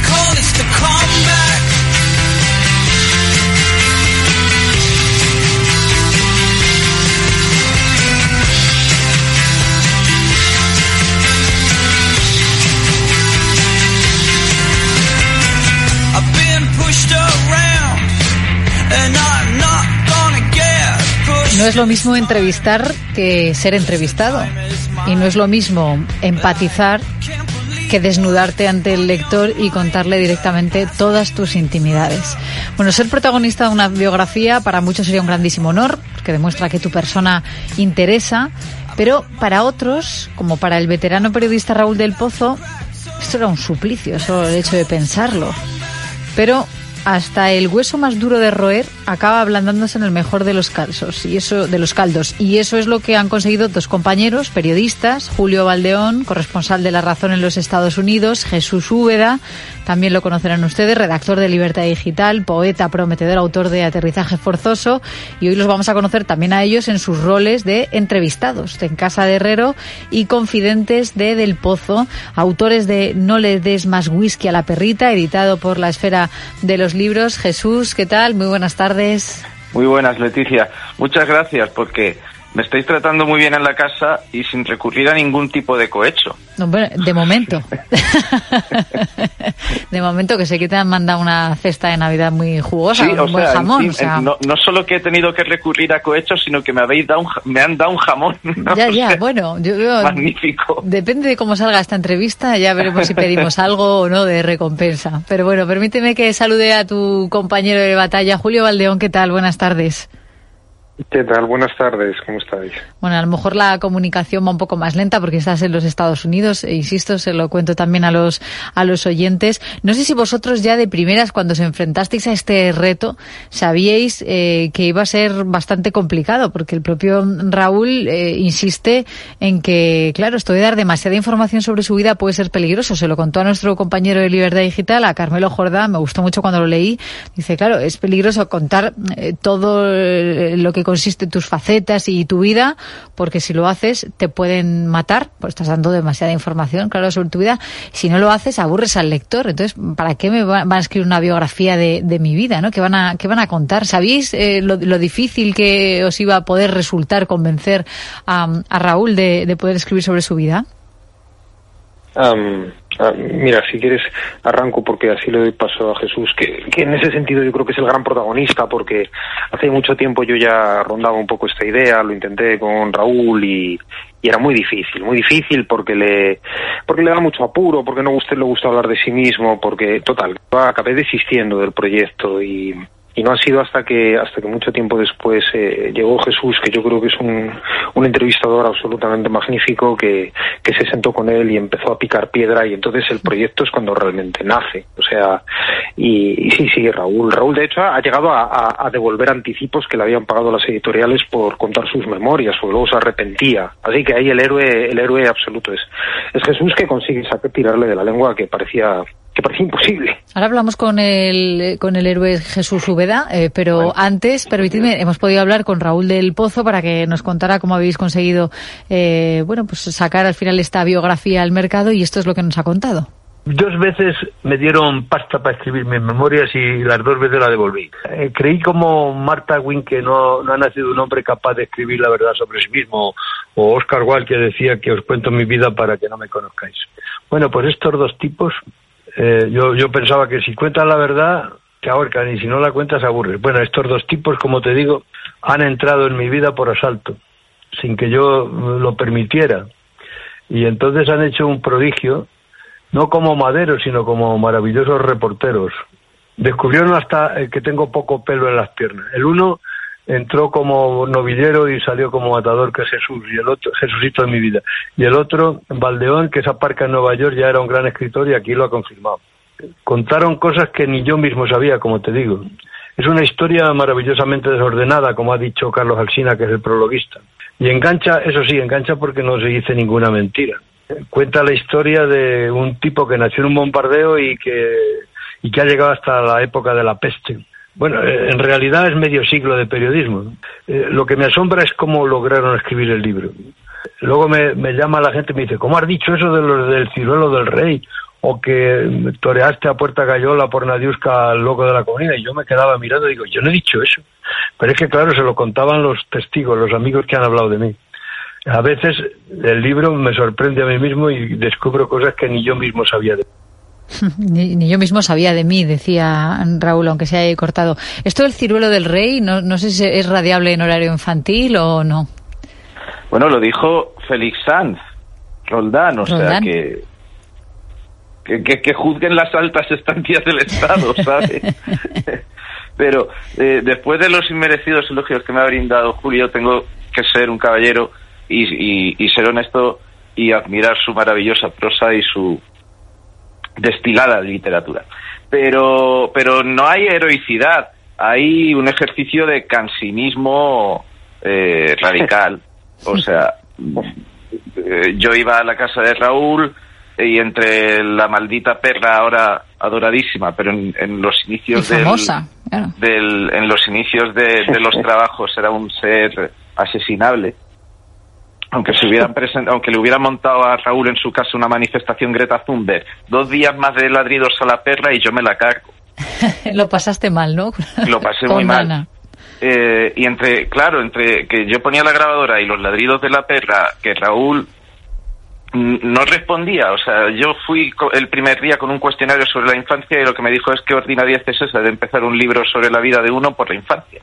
No es lo mismo entrevistar que ser entrevistado. Y no es lo mismo empatizar que desnudarte ante el lector y contarle directamente todas tus intimidades. Bueno, ser protagonista de una biografía para muchos sería un grandísimo honor, porque demuestra que tu persona interesa, pero para otros, como para el veterano periodista Raúl del Pozo, esto era un suplicio, solo el hecho de pensarlo. Pero hasta el hueso más duro de roer acaba ablandándose en el mejor de los caldos. Y eso es lo que han conseguido dos compañeros periodistas, Julio Valdeón, corresponsal de La Razón en los Estados Unidos, Jesús Úbeda, también lo conocerán ustedes, redactor de Libertad Digital, poeta, prometedor, autor de Aterrizaje Forzoso, y hoy los vamos a conocer también a ellos en sus roles de entrevistados de En Casa de Herrero y confidentes de Del Pozo, autores de No le des más whisky a la perrita, editado por La Esfera de los Libros. Jesús, ¿qué tal? Muy buenas tardes. Muy buenas, Leticia. Muchas gracias, porque me estáis tratando muy bien en la casa y sin recurrir a ningún tipo de cohecho. No, bueno, de momento. De momento, que sé que te han mandado una cesta de Navidad muy jugosa, sí, un buen jamón. No solo que he tenido que recurrir a cohecho, sino que me han dado un jamón. Ya, bueno. Magnífico. Depende de cómo salga esta entrevista, ya veremos si pedimos algo o no de recompensa. Pero bueno, permíteme que salude a tu compañero de batalla, Julio Valdeón. ¿Qué tal? Buenas tardes. ¿Qué tal? Buenas tardes, ¿cómo estáis? Bueno, a lo mejor la comunicación va un poco más lenta porque estás en los Estados Unidos, e insisto, se lo cuento también a los oyentes. No sé si vosotros ya de primeras, cuando se enfrentasteis a este reto, sabíais que iba a ser bastante complicado, porque el propio Raúl insiste en que, claro, esto de dar demasiada información sobre su vida puede ser peligroso. Se lo contó a nuestro compañero de Libertad Digital, a Carmelo Jordá, me gustó mucho cuando lo leí. Dice, claro, es peligroso contar todo lo que consiste tus facetas y tu vida, porque si lo haces te pueden matar, pues estás dando demasiada información, claro, sobre tu vida. Si no lo haces, aburres al lector. Entonces, ¿para qué me van a escribir una biografía de mi vida, ¿no? ¿Qué van a contar? ¿Sabíais lo difícil que os iba a poder resultar convencer a Raúl de poder escribir sobre su vida? Mira, si quieres arranco, porque así le doy paso a Jesús, que en ese sentido yo creo que es el gran protagonista, porque hace mucho tiempo yo ya rondaba un poco esta idea, lo intenté con Raúl y era muy difícil porque le da mucho apuro, porque no le gusta hablar de sí mismo, porque total, acabé desistiendo del proyecto y no ha sido hasta que mucho tiempo después llegó Jesús, que yo creo que es un entrevistador absolutamente magnífico, que se sentó con él y empezó a picar piedra, y entonces el proyecto es cuando realmente nace. O sea, y sí, Raúl de hecho ha llegado a devolver anticipos que le habían pagado las editoriales por contar sus memorias, o luego se arrepentía. Así que ahí el héroe absoluto es Jesús, que consigue tirarle de la lengua que parecía imposible. Ahora hablamos con el héroe Jesús Úbeda, pero bueno, antes, permitidme, hemos podido hablar con Raúl del Pozo para que nos contara cómo habéis conseguido pues sacar al final esta biografía al mercado, y esto es lo que nos ha contado. 2 veces me dieron pasta para escribir mis memorias y las 2 veces la devolví. Creí, como Martha Wynne, que no ha nacido un hombre capaz de escribir la verdad sobre sí mismo, o Oscar Wilde, que decía que os cuento mi vida para que no me conozcáis. Bueno, pues estos 2 tipos, yo pensaba que si cuentas la verdad te ahorcan, y si no la cuentas aburres. Bueno, estos 2 tipos, como te digo, han entrado en mi vida por asalto, sin que yo lo permitiera, y entonces han hecho un prodigio, no como maderos, sino como maravillosos reporteros. Descubrieron hasta que tengo poco pelo en las piernas. El uno entró como novillero y salió como matador, que es Jesús, y el otro, Jesucito de mi vida. Y el otro, Valdeón, que esa parca en Nueva York, ya era un gran escritor y aquí lo ha confirmado. Contaron cosas que ni yo mismo sabía, como te digo. Es una historia maravillosamente desordenada, como ha dicho Carlos Alsina, que es el prologuista. Y engancha, eso sí, engancha porque no se dice ninguna mentira. Cuenta la historia de un tipo que nació en un bombardeo y que ha llegado hasta la época de la peste. Bueno, en realidad es medio siglo de periodismo. Lo que me asombra es cómo lograron escribir el libro. Luego me llama la gente y me dice, ¿cómo has dicho eso de los del ciruelo del rey? o que toreaste a Puerta Gallola por Nadiuska al loco de la comida, y yo me quedaba mirando y digo, yo no he dicho eso. Pero es que claro, se lo contaban los testigos, los amigos que han hablado de mí. A veces el libro me sorprende a mí mismo y descubro cosas que ni yo mismo sabía de mí. Ni yo mismo sabía de mí, decía Raúl, aunque se haya cortado. Esto del ciruelo del rey, no sé si es radiable en horario infantil o no. Bueno, lo dijo Félix Sanz Roldán, o sea que juzguen las altas estancias del Estado, ¿sabes? Pero después de los inmerecidos elogios que me ha brindado Julio, tengo que ser un caballero y ser honesto y admirar su maravillosa prosa y su destilada literatura. Pero no hay heroicidad, hay un ejercicio de cansinismo radical. O sea, yo iba a la casa de Raúl y entre la maldita perra ahora adoradísima, pero en los inicios famosa, claro. En los inicios de los trabajos era un ser asesinable. Aunque le hubieran montado a Raúl en su casa una manifestación Greta Thunberg, 2 días más de ladridos a la perra y yo me la cargo. Lo pasaste mal, ¿no? Lo pasé muy mal. Y entre que yo ponía la grabadora y los ladridos de la perra, que Raúl no respondía. O sea, yo fui el primer día con un cuestionario sobre la infancia y lo que me dijo es que ordinariedad es esa de empezar un libro sobre la vida de uno por la infancia.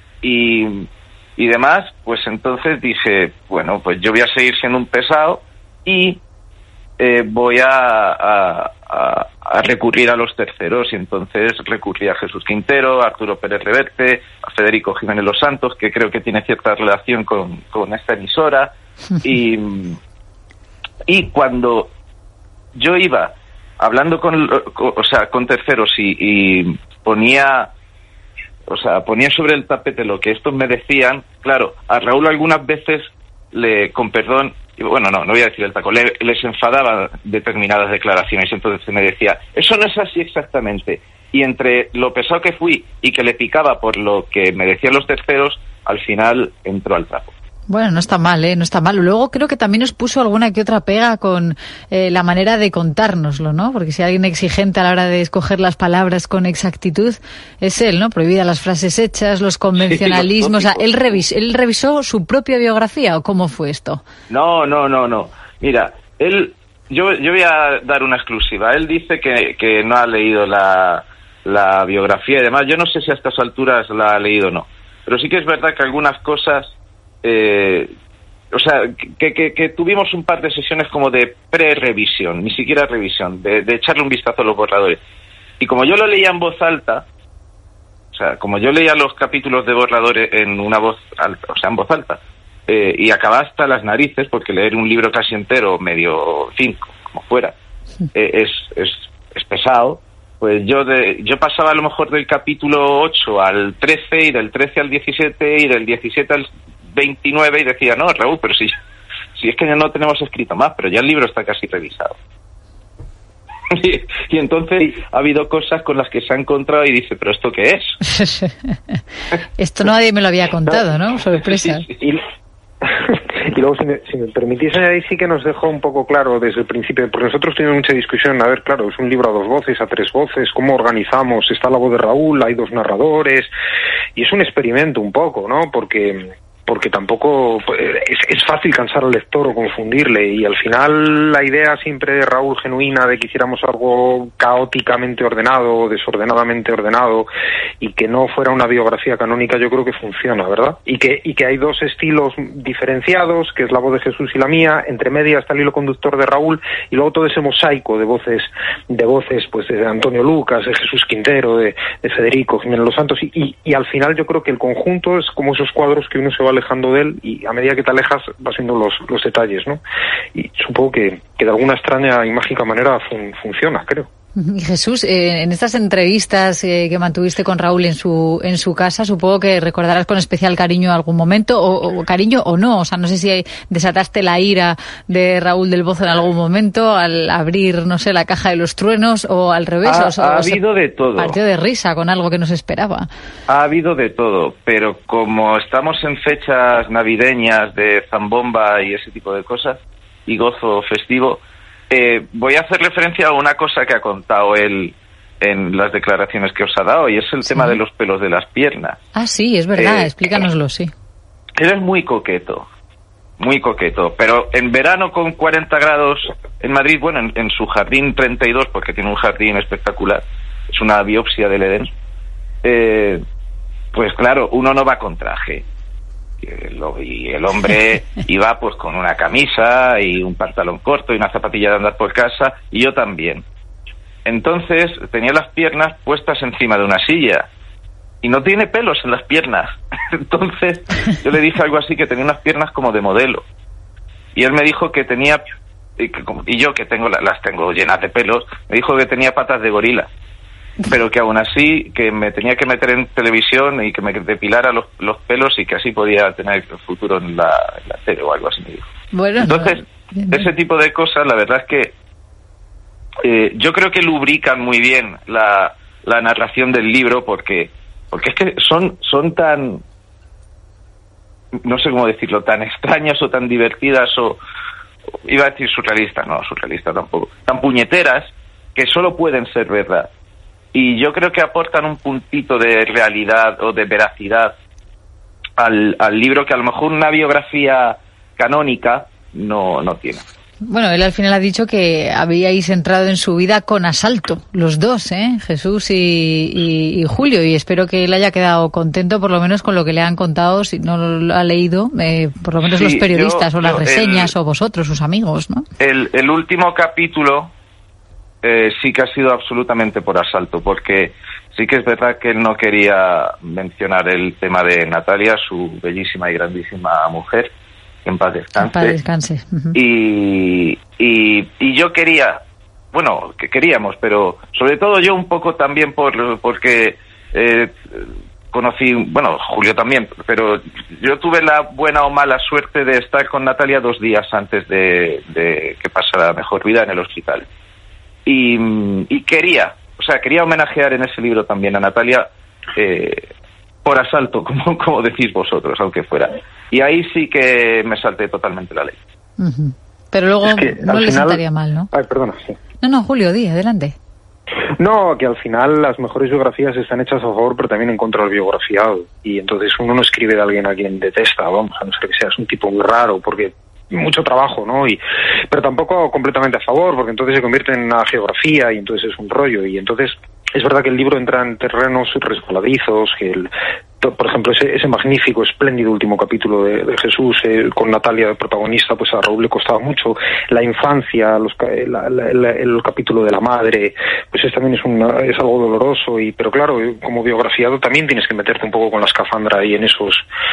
Y demás, pues entonces dije, bueno, pues yo voy a seguir siendo un pesado y voy a recurrir a los terceros. Y entonces recurrí a Jesús Quintero, a Arturo Pérez Reverte, a Federico Jiménez Los Santos, que creo que tiene cierta relación con esta emisora. Y cuando yo iba hablando con terceros y ponía sobre el tapete lo que estos me decían, claro, a Raúl algunas veces con perdón, bueno, no voy a decir el taco, les enfadaba determinadas declaraciones, entonces me decía, eso no es así exactamente, y entre lo pesado que fui y que le picaba por lo que me decían los terceros, al final entró al trapo. Bueno, no está mal, no está mal. Luego creo que también nos puso alguna que otra pega con la manera de contárnoslo, ¿no? Porque si hay alguien exigente a la hora de escoger las palabras con exactitud, es él, ¿no? Prohibida las frases hechas, los convencionalismos. Sí, él revisó su propia biografía, ¿o cómo fue esto? No. Mira, yo voy a dar una exclusiva. Él dice que no ha leído la biografía y demás. Yo no sé si a estas alturas la ha leído o no. Pero sí que es verdad que algunas cosas... que tuvimos un par de sesiones como de pre-revisión, ni siquiera revisión, de echarle un vistazo a los borradores. Y como yo lo leía en voz alta, o sea, como yo leía los capítulos de borradores en una voz alta, o sea, en voz alta, y acababa hasta las narices, porque leer un libro casi entero, medio 5, como fuera, es pesado. Pues yo pasaba a lo mejor del capítulo 8 al 13, y del 13 al 17, y del 17 al 29, y decía, no, Raúl, pero si es que ya no tenemos escrito más, pero ya el libro está casi revisado. Y entonces ha habido cosas con las que se ha encontrado y dice, ¿pero esto qué es? Esto nadie me lo había contado, ¿no? Sorpresa. Sí. Y luego, si me permitís, ahí sí que nos dejó un poco claro desde el principio, porque nosotros tuvimos mucha discusión, a ver, claro, es un libro a 2 voces, a 3 voces, ¿cómo organizamos? Está la voz de Raúl, hay 2 narradores, y es un experimento un poco, ¿no? Porque tampoco es fácil cansar al lector o confundirle, y al final la idea siempre de Raúl genuina de que hiciéramos algo caóticamente ordenado o desordenadamente ordenado y que no fuera una biografía canónica, yo creo que funciona, ¿verdad? Y que hay 2 estilos diferenciados, que es la voz de Jesús y la mía, entre medias está el hilo conductor de Raúl, y luego todo ese mosaico de voces pues de Antonio Lucas, de Jesús Quintero, de Federico Jiménez Los Santos, y al final yo creo que el conjunto es como esos cuadros que uno se va alejando de él, y a medida que te alejas vas viendo los detalles, ¿no? Y supongo que de alguna extraña y mágica manera funciona, creo. Y Jesús, en estas entrevistas que mantuviste con Raúl en su casa, supongo que recordarás con especial cariño algún momento, o cariño o no, o sea, no sé si desataste la ira de Raúl del Bozo en algún momento al abrir, no sé, la caja de los truenos, o al revés. Ha habido de todo. Partió de risa con algo que no se esperaba. Ha habido de todo, pero como estamos en fechas navideñas de zambomba y ese tipo de cosas, y gozo festivo, Voy a hacer referencia a una cosa que ha contado él en las declaraciones que os ha dado, y es el tema de los pelos de las piernas. Ah, sí, es verdad, explícanoslo, sí. Él es muy coqueto, pero en verano con 40 grados en Madrid, bueno, en su jardín 32, porque tiene un jardín espectacular, es una biopsia del Edén, pues claro, uno no va con traje. Y el hombre iba pues con una camisa y un pantalón corto y una zapatilla de andar por casa, y yo también. Entonces tenía las piernas puestas encima de una silla y no tiene pelos en las piernas. Entonces yo le dije algo así, que tenía unas piernas como de modelo, y él me dijo que tenía, y yo que las tengo llenas de pelos, me dijo que tenía patas de gorila, pero que aún así que me tenía que meter en televisión y que me depilara los pelos, y que así podía tener futuro en la tele o algo así, me dijo. Bueno, entonces, ese tipo de cosas, la verdad es que yo creo que lubrican muy bien la narración del libro, porque es que son tan, no sé cómo decirlo, tan extrañas o tan divertidas, o iba a decir surrealista tampoco, tan puñeteras, que solo pueden ser verdad. Y yo creo que aportan un puntito de realidad o de veracidad al libro, que a lo mejor una biografía canónica no tiene. Bueno, él al final ha dicho que habíais entrado en su vida con asalto, los dos, Jesús y Julio, y espero que él haya quedado contento, por lo menos con lo que le han contado, si no lo ha leído, por lo menos sí, los periodistas o las reseñas, o vosotros, sus amigos, ¿no? El último capítulo sí que ha sido absolutamente por asalto, porque sí que es verdad que él no quería mencionar el tema de Natalia, su bellísima y grandísima mujer, que en paz descanse. En paz descanse. Uh-huh. Y yo quería, bueno, que queríamos, pero sobre todo yo un poco también porque conocí, bueno, Julio también, pero yo tuve la buena o mala suerte de estar con Natalia 2 días antes de que pasara mejor vida en el hospital. Y quería homenajear en ese libro también a Natalia, por asalto, como decís vosotros, aunque fuera. Y ahí sí que me salté totalmente la ley. Uh-huh. Pero luego no le sentaría mal, ¿no? Ay, perdona, sí. No, Julio, di, adelante. No, que al final las mejores biografías están hechas a favor, pero también en contra del biografiado. Y entonces uno no escribe de alguien a quien detesta, vamos, a no ser que seas un tipo muy raro, porque mucho trabajo, ¿no? Pero tampoco completamente a favor, porque entonces se convierte en una geografía y entonces es un rollo. Y entonces es verdad que el libro entra en terrenos resbaladizos, que por ejemplo, ese magnífico, espléndido último capítulo de Jesús, con Natalia de protagonista, pues a Raúl le costaba mucho. La infancia, el capítulo de la madre, pues también es algo doloroso, pero claro, como biografiado también tienes que meterte un poco con la escafandra ahí en esos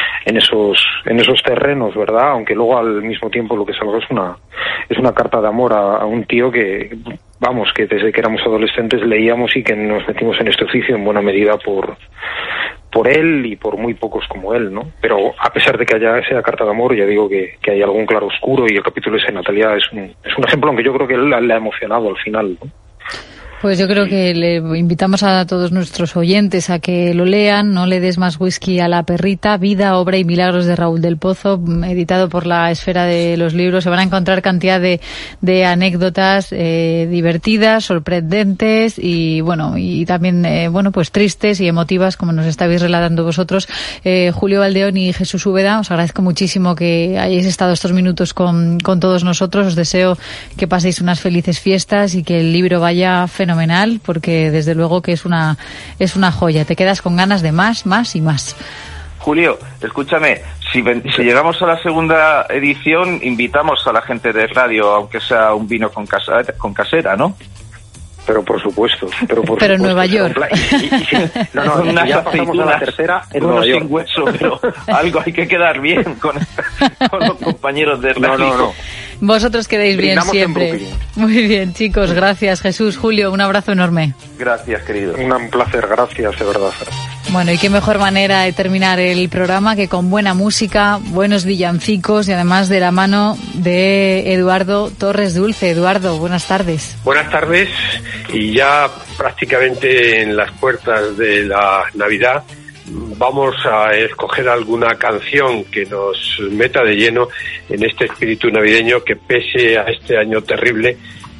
terrenos, ¿verdad? Aunque luego al mismo tiempo lo que salga es una carta de amor a un tío que, vamos, que desde que éramos adolescentes leíamos y que nos metimos en este oficio en buena medida por él y por muy pocos como él, ¿no? Pero a pesar de que haya esa carta de amor, ya digo que hay algún claro oscuro, y el capítulo ese de Natalia es un ejemplo, aunque yo creo que él le ha emocionado al final, ¿no? Pues yo creo que le invitamos a todos nuestros oyentes a que lo lean. No le des más whisky a la perrita. Vida, obra y milagros de Raúl del Pozo, editado por la Esfera de los Libros. Se van a encontrar cantidad de anécdotas divertidas, sorprendentes y también pues tristes y emotivas, como nos estabais relatando vosotros. Julio Valdeón y Jesús Úbeda, os agradezco muchísimo que hayáis estado estos minutos con todos nosotros. Os deseo que paséis unas felices fiestas y que el libro vaya fenomenal, porque desde luego que es una joya. Te quedas con ganas de más y más. Julio, escúchame, si llegamos a la segunda edición, invitamos a la gente de radio, aunque sea un vino con casera, ¿no? Pero por supuesto. Pero en Nueva York. No, unas ya pasamos a la tercera en Nueva York. Sin hueso, pero algo hay que quedar bien con los compañeros de radio. No. Vosotros quedáis bien siempre. Muy bien, chicos, gracias. Jesús, Julio, un abrazo enorme. Gracias, querido. Un placer, gracias, de verdad. Bueno, y qué mejor manera de terminar el programa que con buena música, buenos villancicos y además de la mano de Eduardo Torres Dulce. Eduardo, buenas tardes. Buenas tardes, y ya prácticamente en las puertas de la Navidad vamos a escoger alguna canción que nos meta de lleno en este espíritu navideño que, pese a este año terrible,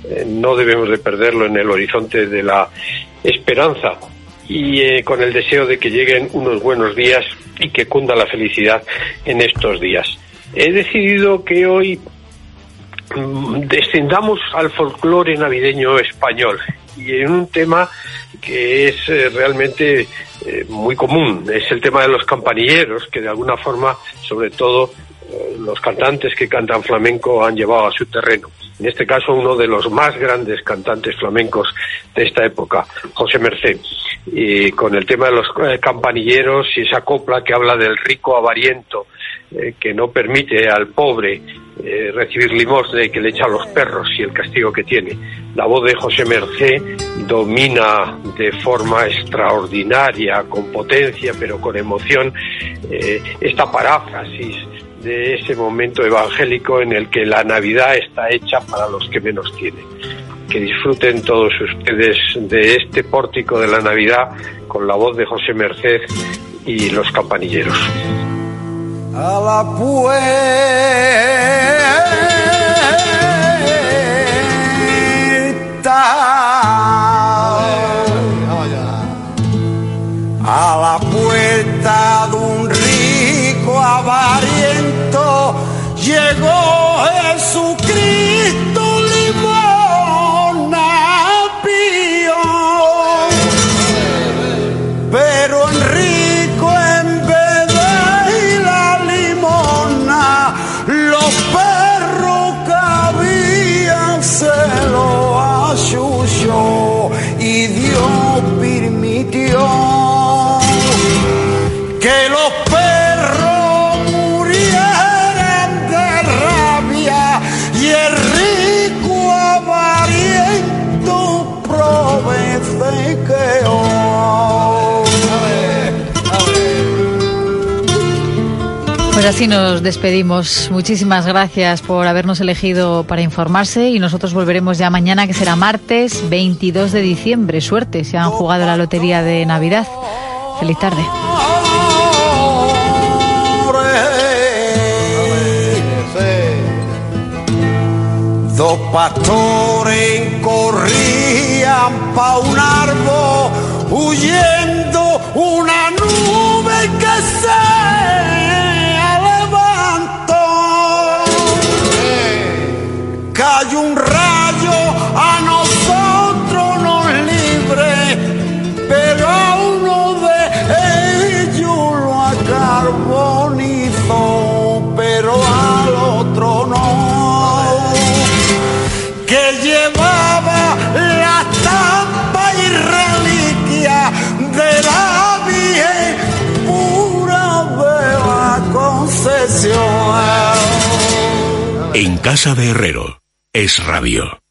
no debemos de perderlo en el horizonte de la esperanza y con el deseo de que lleguen unos buenos días y que cunda la felicidad en estos días. He decidido que hoy descendamos al folclore navideño español y en un tema que es realmente muy común, es el tema de los campanilleros, que de alguna forma, sobre todo los cantantes que cantan flamenco han llevado a su terreno. En este caso, uno de los más grandes cantantes flamencos de esta época, José Mercé, y con el tema de los campanilleros y esa copla que habla del rico avariento, que no permite al pobre recibir limosna y que le echa a los perros y el castigo que tiene. La voz de José Mercé domina de forma extraordinaria, con potencia, pero con emoción, esta paráfrasis de ese momento evangélico en el que la Navidad está hecha para los que menos tienen. Que disfruten todos ustedes de este pórtico de la Navidad con la voz de José Mercé y los campanilleros. A la puerta de un rico avariento llegó Jesucristo, limosna pidió, pero Enrico en vez de la limosna, los perros que habían se lo achuchó y Dios permitió que los perros murieran de rabia y el rico avariento provequeó. Pues así nos despedimos. Muchísimas gracias por habernos elegido para informarse y nosotros volveremos ya mañana, que será martes 22 de diciembre. Suerte si han jugado la lotería de Navidad. Feliz tarde. Dos pastores corrían pa' un árbol huyendo una nube que se levantó. Cayó un rayo, a nosotros nos libre, pero a uno de ellos lo acarbonizó, pero al otro no, que llevaba la estampa y reliquia de la Virgen pura de la Concesión. En Casa de Herrero es radio.